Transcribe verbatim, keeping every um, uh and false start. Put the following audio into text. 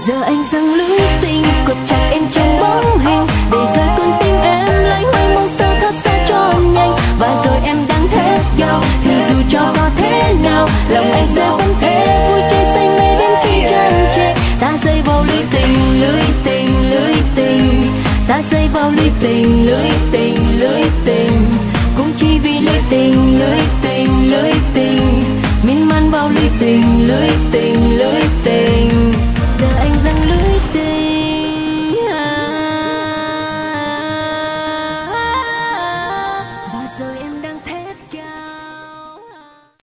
Giờ anh dâng lưới tình cột chặt em trong bóng hình, để rơi con tim em loay hoay mong sao thoát ra cho nhanh. Và rồi em đang hết nhau thì dù cho có thế nào lòng anh sẽ vẫn thế vui chơi say mê đến khi chân chê. Ta rơi vào lưới tình lưới tình lưới tình, ta rơi vào lưới tình lưới tình lưới tình, cũng chỉ vì lưới tình lưới tình lưới tình, miên man vào lưới tình lưới tình lưới